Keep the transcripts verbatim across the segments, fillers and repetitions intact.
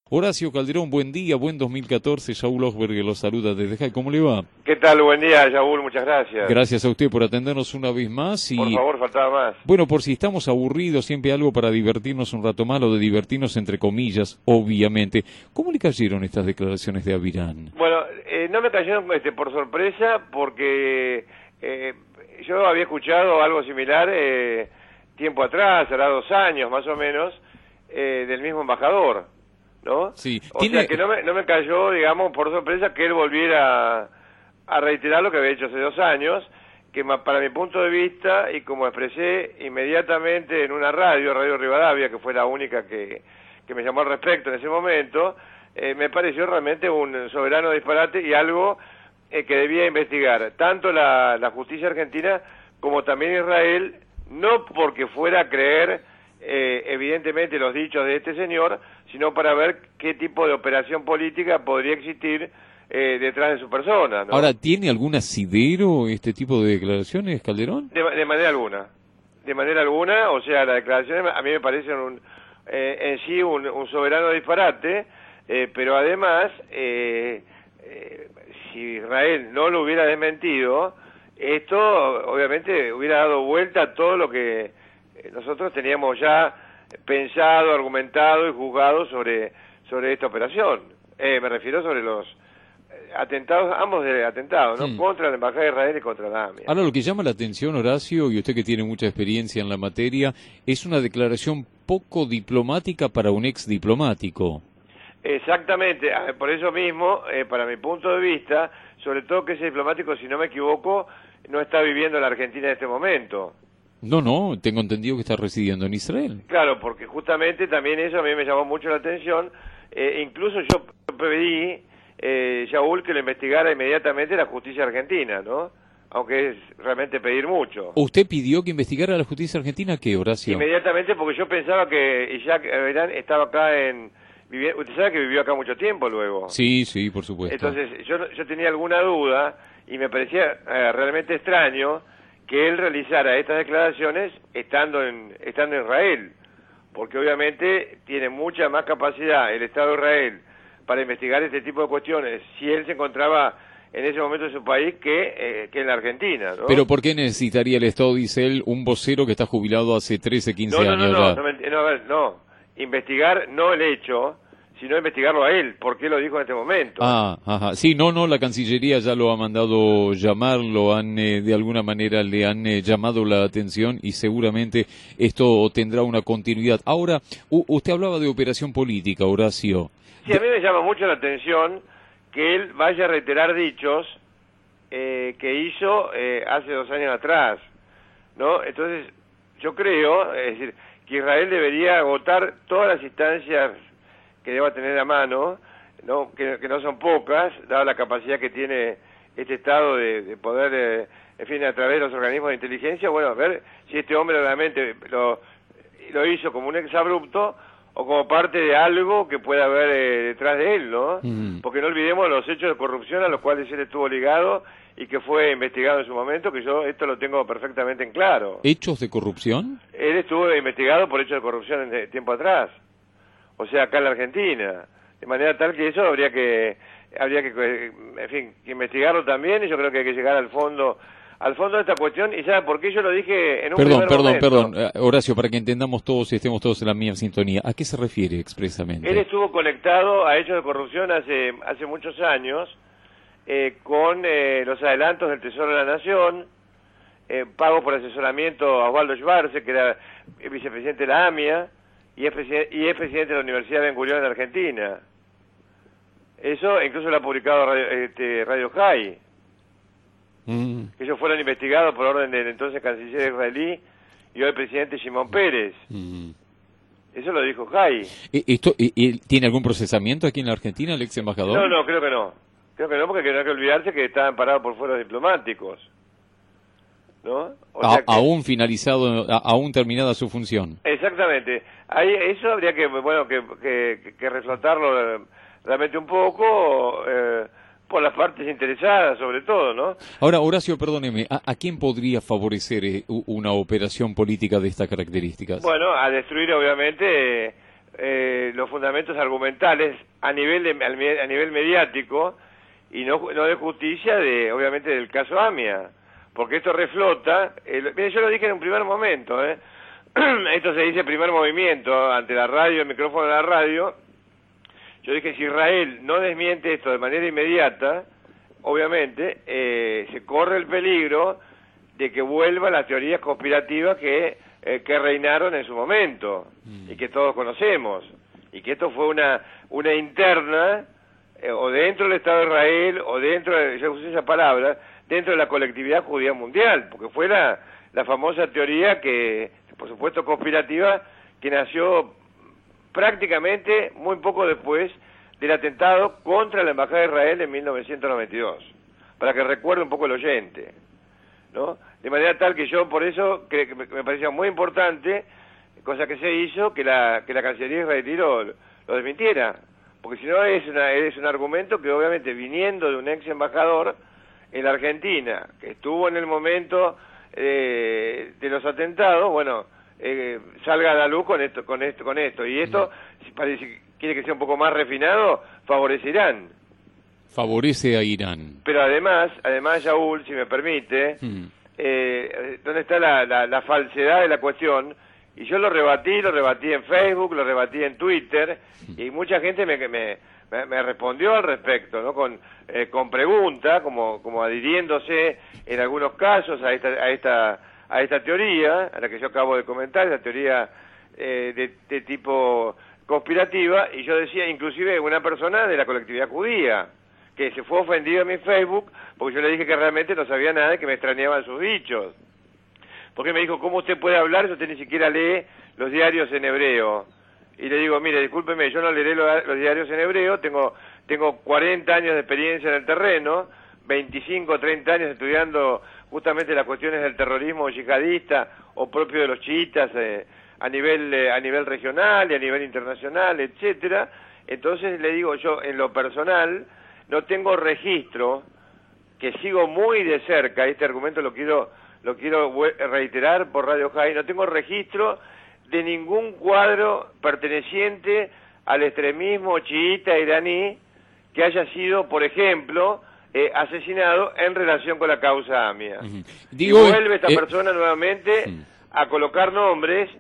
Horacio Calderón, buen día, buen dos mil catorce. Yaúl Osberg lo saluda desde Jai. ¿Cómo le va? ¿Qué tal? Buen día, Yaúl, muchas gracias. Gracias a usted por atendernos una vez más. Y, por favor, faltaba más. Bueno, por si estamos aburridos, siempre algo para divertirnos un rato más, o de divertirnos entre comillas, obviamente. ¿Cómo le cayeron estas declaraciones de Avirán? Bueno, eh, no me cayeron este, por sorpresa, porque eh, yo había escuchado algo similar eh, tiempo atrás, hará dos años más o menos, eh, del mismo embajador, ¿no? Sí. O ¿Tiene... sea que no me, no me cayó, digamos, por sorpresa que él volviera a reiterar lo que había hecho hace dos años, que para mi punto de vista, y como expresé inmediatamente en una radio, Radio Rivadavia, que fue la única que, que me llamó al respecto en ese momento, eh, me pareció realmente un soberano disparate y algo eh, que debía investigar tanto la, la justicia argentina como también Israel, no porque fuera a creer eh, evidentemente los dichos de este señor, sino para ver qué tipo de operación política podría existir eh, detrás de su persona, ¿no? Ahora, ¿tiene algún asidero este tipo de declaraciones, Calderón? De, de manera alguna, de manera alguna, o sea, las declaraciones a mí me parecen un, eh, en sí un, un soberano disparate, eh, pero además, eh, eh, si Israel no lo hubiera desmentido, esto obviamente hubiera dado vuelta a todo lo que nosotros teníamos ya pensado, argumentado y juzgado sobre sobre esta operación. Eh, me refiero sobre los atentados, ambos de atentados, ¿no? Sí. Contra la Embajada de Israel y contra la AMIA. Ahora, lo que llama la atención, Horacio, y usted que tiene mucha experiencia en la materia, es una declaración poco diplomática para un ex diplomático. Exactamente, por eso mismo, eh, para mi punto de vista, sobre todo que ese diplomático, si no me equivoco, no está viviendo en la Argentina en este momento. No, no, tengo entendido que está residiendo en Israel. Claro, porque justamente también eso a mí me llamó mucho la atención. Eh, incluso yo pedí, eh, Yaúl, que lo investigara inmediatamente la justicia argentina, ¿no? Aunque es realmente pedir mucho. ¿Usted pidió que investigara la justicia argentina qué, Horacio? Inmediatamente, porque yo pensaba que Isaac Avirán estaba acá en... Vivía, usted sabe que vivió acá mucho tiempo luego. Sí, sí, por supuesto. Entonces, yo, yo tenía alguna duda y me parecía eh, realmente extraño que él realizara estas declaraciones estando en estando en Israel, porque obviamente tiene mucha más capacidad el Estado de Israel para investigar este tipo de cuestiones si él se encontraba en ese momento en su país que, eh, que en la Argentina, ¿no? Pero ¿por qué necesitaría el Estado, dice él, un vocero que está jubilado hace trece, quince no, no, años? No, no, ya? no, no, no, a ver, no, investigar no el hecho, sino investigarlo a él, por qué lo dijo en este momento. Ah, ajá. Sí, no, no, la Cancillería ya lo ha mandado llamar, lo han, eh, de alguna manera le han eh, llamado la atención y seguramente esto tendrá una continuidad. Ahora, usted hablaba de operación política, Horacio. Sí, a mí me llama mucho la atención que él vaya a reiterar dichos eh, que hizo eh, hace dos años atrás, ¿no? Entonces, yo creo, es decir, que Israel debería agotar todas las instancias que deba tener a mano, no que, que no son pocas, dada la capacidad que tiene este Estado de, de poder, eh, en fin, a través de los organismos de inteligencia, bueno, a ver si este hombre realmente lo, lo hizo como un exabrupto o como parte de algo que pueda haber eh, detrás de él, ¿no? Mm. Porque no olvidemos los hechos de corrupción a los cuales él estuvo ligado y que fue investigado en su momento, que yo esto lo tengo perfectamente en claro. ¿Hechos de corrupción? Él estuvo investigado por hechos de corrupción en tiempo atrás. O sea, acá en la Argentina, de manera tal que eso habría que, habría que, en fin, que investigarlo también, y yo creo que hay que llegar al fondo, al fondo de esta cuestión, y ¿sabe por qué yo lo dije en un Perdón, primer perdón, momento? perdón, Horacio, para que entendamos todos y estemos todos en la misma sintonía, ¿a qué se refiere expresamente? Él estuvo conectado a hechos de corrupción hace, hace muchos años, eh, con eh, los adelantos del Tesoro de la Nación, eh, pagos por asesoramiento a Osvaldo Schwarze, que era vicepresidente de la AMIA, y es, y es presidente de la Universidad Ben Gurión en Argentina. Eso incluso lo ha publicado Radio, este, Radio Jai. Mm. Que ellos fueron investigados por orden del entonces canciller israelí y hoy presidente Shimon Peres. Mm. Eso lo dijo Jai. ¿Esto, eh, ¿Tiene algún procesamiento aquí en la Argentina el ex embajador? No, no, creo que no. Creo que no, porque no hay que olvidarse que estaban parados por fueros diplomáticos, ¿no? O a, sea que, aún finalizado, a, aún terminada su función. Exactamente. Ahí eso habría que, bueno, que, que, que reflotarlo realmente un poco eh, por las partes interesadas, sobre todo, ¿no? Ahora, Horacio, perdóneme, ¿a, a quién podría favorecer eh, una operación política de estas características? Bueno, a destruir, obviamente, eh, los fundamentos argumentales a nivel de, a nivel mediático y no, no de justicia de, obviamente, del caso AMIA, porque esto reflota, el, mire, yo lo dije en un primer momento, ¿eh? Esto se dice primer movimiento, ante la radio, el micrófono de la radio. Yo dije, si Israel no desmiente esto de manera inmediata, obviamente, eh, se corre el peligro de que vuelvan las teorías conspirativas que, eh, que reinaron en su momento, mm. y que todos conocemos, y que esto fue una, una interna, eh, o dentro del Estado de Israel, o dentro, de, yo usé esa palabra, dentro de la colectividad judía mundial, porque fue la, la famosa teoría que, por supuesto conspirativa, que nació prácticamente muy poco después del atentado contra la Embajada de Israel en mil novecientos noventa y dos, para que recuerde un poco el oyente, ¿no? De manera tal que yo, por eso, que, que me parecía muy importante, cosa que se hizo, que la que la Cancillería israelí lo, lo desmintiera, porque si no es, una, es un argumento que obviamente viniendo de un ex embajador en la Argentina, que estuvo en el momento eh, de los atentados, bueno, eh, salga a la luz con esto, con esto, con esto, y esto, si parece que quiere que sea un poco más refinado, favorece Irán. Favorece a Irán. Pero además, además, Yaúl, si me permite, mm. eh, ¿dónde está la, la, la falsedad de la cuestión? Y yo lo rebatí, lo rebatí en Facebook, lo rebatí en Twitter, mm. y mucha gente me, me, me, me respondió al respecto, ¿no? Con, eh, con pregunta, como, como adhiriéndose en algunos casos a esta, a esta, a esta teoría, a la que yo acabo de comentar, esa teoría eh, de, de tipo conspirativa, y yo decía, inclusive una persona de la colectividad judía, que se fue ofendido en mi Facebook, porque yo le dije que realmente no sabía nada y que me extrañaban sus dichos. Porque me dijo, ¿cómo usted puede hablar si usted ni siquiera lee los diarios en hebreo? Y le digo, mire, discúlpeme, yo no leeré los, los diarios en hebreo, tengo, tengo cuarenta años de experiencia en el terreno, veinticinco, treinta años estudiando justamente las cuestiones del terrorismo yihadista o propio de los chiitas eh, a nivel eh, a nivel regional y a nivel internacional, etcétera. Entonces le digo, yo en lo personal no tengo registro, que sigo muy de cerca, este argumento lo quiero lo quiero reiterar por Radio High, no tengo registro de ningún cuadro perteneciente al extremismo chiita iraní que haya sido, por ejemplo, eh, asesinado en relación con la causa AMIA. Uh-huh. Digo, y vuelve esta eh, persona nuevamente uh-huh. a colocar nombres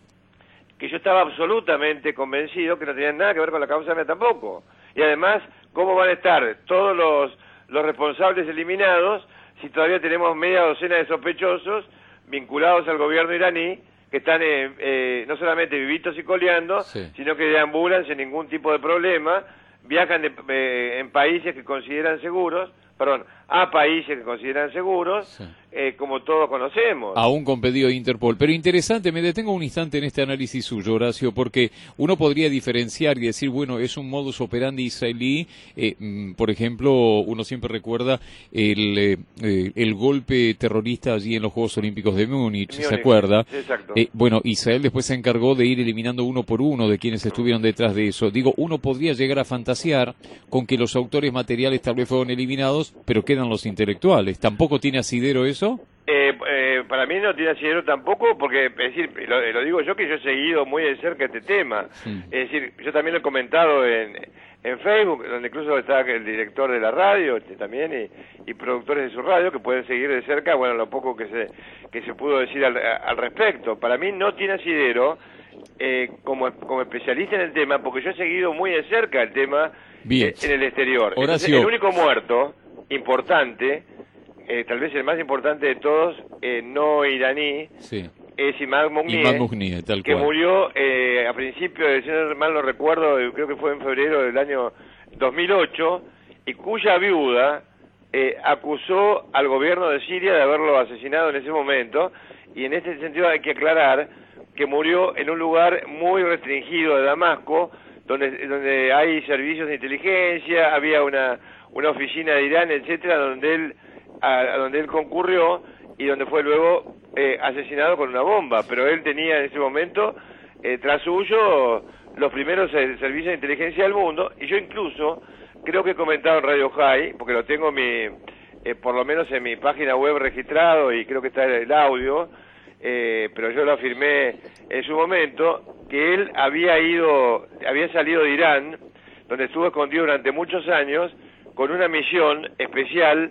que yo estaba absolutamente convencido que no tenían nada que ver con la causa AMIA tampoco. Y además, ¿cómo van a estar todos los, los responsables eliminados si todavía tenemos media docena de sospechosos vinculados al gobierno iraní que están eh, eh, no solamente vivitos y coleando, sí. sino que deambulan sin ningún tipo de problema, viajan de, eh, en países que consideran seguros, perdón, a países que consideran seguros, sí. eh, como todos conocemos. Aún con pedido de Interpol. Pero interesante, me detengo un instante en este análisis suyo, Horacio, porque uno podría diferenciar y decir, bueno, es un modus operandi israelí. Eh, por ejemplo, uno siempre recuerda el, eh, el golpe terrorista allí en los Juegos Olímpicos de Múnich, Múnich ¿se acuerda? Exacto. Eh, bueno, Israel después se encargó de ir eliminando uno por uno de quienes estuvieron detrás de eso. Digo, uno podría llegar a fantasear con que los autores materiales tal vez fueron eliminados, pero quedan los intelectuales. ¿Tampoco tiene asidero eso? Eh, eh, para mí no tiene asidero tampoco, porque, es decir, lo, lo digo yo que yo he seguido muy de cerca este tema. Sí. Es decir, yo también lo he comentado en, en Facebook, donde incluso está el director de la radio este, también y, y productores de su radio que pueden seguir de cerca, bueno, lo poco que se que se pudo decir al, al respecto. Para mí no tiene asidero eh, como, como especialista en el tema, porque yo he seguido muy de cerca el tema eh, en el exterior. Entonces, el único muerto importante, eh, tal vez el más importante de todos, eh, no iraní, sí. es Imad Mugnieh, que cual. murió eh, a principios, si no mal no recuerdo, creo que fue en febrero del año dos mil ocho, y cuya viuda eh, acusó al gobierno de Siria de haberlo asesinado en ese momento, y en este sentido hay que aclarar que murió en un lugar muy restringido de Damasco, donde, donde hay servicios de inteligencia, había una una oficina de Irán, etcétera, donde él a, a donde él concurrió y donde fue luego eh, asesinado con una bomba. Pero él tenía en ese momento eh, tras suyo los primeros eh, servicios de inteligencia del mundo, y yo incluso creo que he comentado en Radio High, porque lo tengo mi eh, por lo menos en mi página web registrado y creo que está el audio, eh, pero yo lo afirmé en su momento, que que él había ido, había salido de Irán, donde estuvo escondido durante muchos años, con una misión especial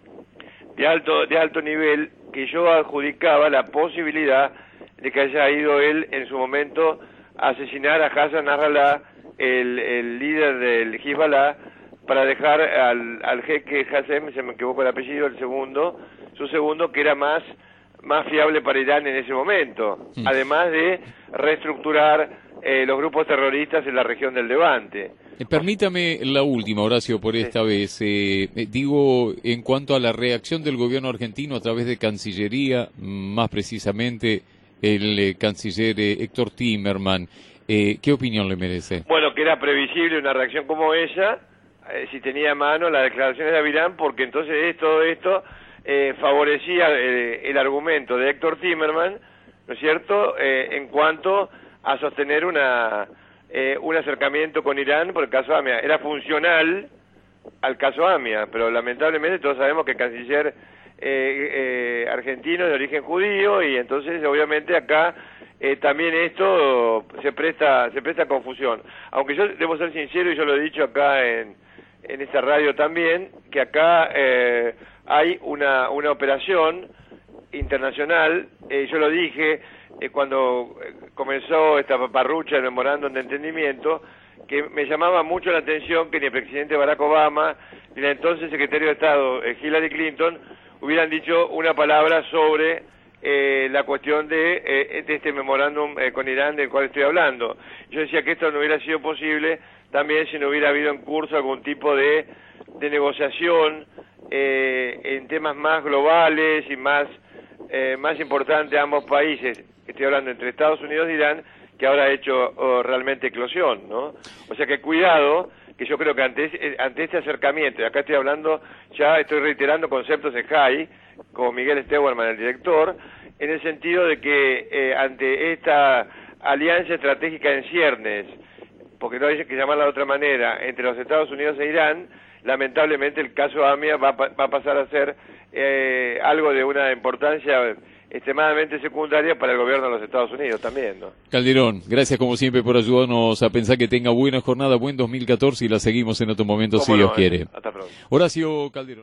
de alto, de alto nivel, que yo adjudicaba la posibilidad de que haya ido él en su momento a asesinar a Hassan Nasrallah, el, el líder del Hezbollah, para dejar al, al jeque Hassem, se me equivoco el apellido, el segundo, su segundo, que era más, más fiable para Irán en ese momento, mm. además de reestructurar eh, los grupos terroristas en la región del Levante. Eh, permítame la última, Horacio, por esta sí. vez. Eh, eh, digo, en cuanto a la reacción del gobierno argentino a través de Cancillería, más precisamente el eh, canciller eh, Héctor Timerman, eh, ¿qué opinión le merece? Bueno, que era previsible una reacción como esa, eh, si tenía a mano las declaraciones de Avirán, porque entonces es, todo esto eh, favorecía eh, el argumento de Héctor Timerman, ¿no es cierto?, eh, en cuanto a sostener una eh, un acercamiento con Irán por el caso AMIA. Era funcional al caso AMIA, pero lamentablemente todos sabemos que el canciller eh, eh, argentino es de origen judío, y entonces obviamente acá eh, también esto se presta se presta confusión. Aunque yo debo ser sincero, y yo lo he dicho acá en, en esta radio también, que acá eh, hay una, una operación internacional, eh, yo lo dije eh, cuando comenzó esta paparrucha del memorándum de entendimiento, que me llamaba mucho la atención que ni el presidente Barack Obama ni la entonces secretario de Estado eh, Hillary Clinton hubieran dicho una palabra sobre eh, la cuestión de, eh, de este memorándum eh, con Irán del cual estoy hablando. Yo decía que esto no hubiera sido posible también si no hubiera habido en curso algún tipo de, de negociación eh, en temas más globales y más Eh, más importante a ambos países, estoy hablando entre Estados Unidos e Irán, que ahora ha hecho oh, realmente eclosión, ¿no? O sea que cuidado, que yo creo que ante, ante este acercamiento, y acá estoy hablando, ya estoy reiterando conceptos de Jai, como Miguel Stewerman, el director, en el sentido de que eh, ante esta alianza estratégica en ciernes, porque no hay que llamarla de otra manera, entre los Estados Unidos e Irán, lamentablemente el caso AMIA va, va a pasar a ser eh, algo de una importancia extremadamente secundaria para el gobierno de los Estados Unidos también, ¿no? Calderón, gracias como siempre por ayudarnos a pensar. Que tenga buena jornada, buen dos mil catorce, y la seguimos en otro momento si no, Dios eh? quiere. Hasta pronto. Horacio Calderón.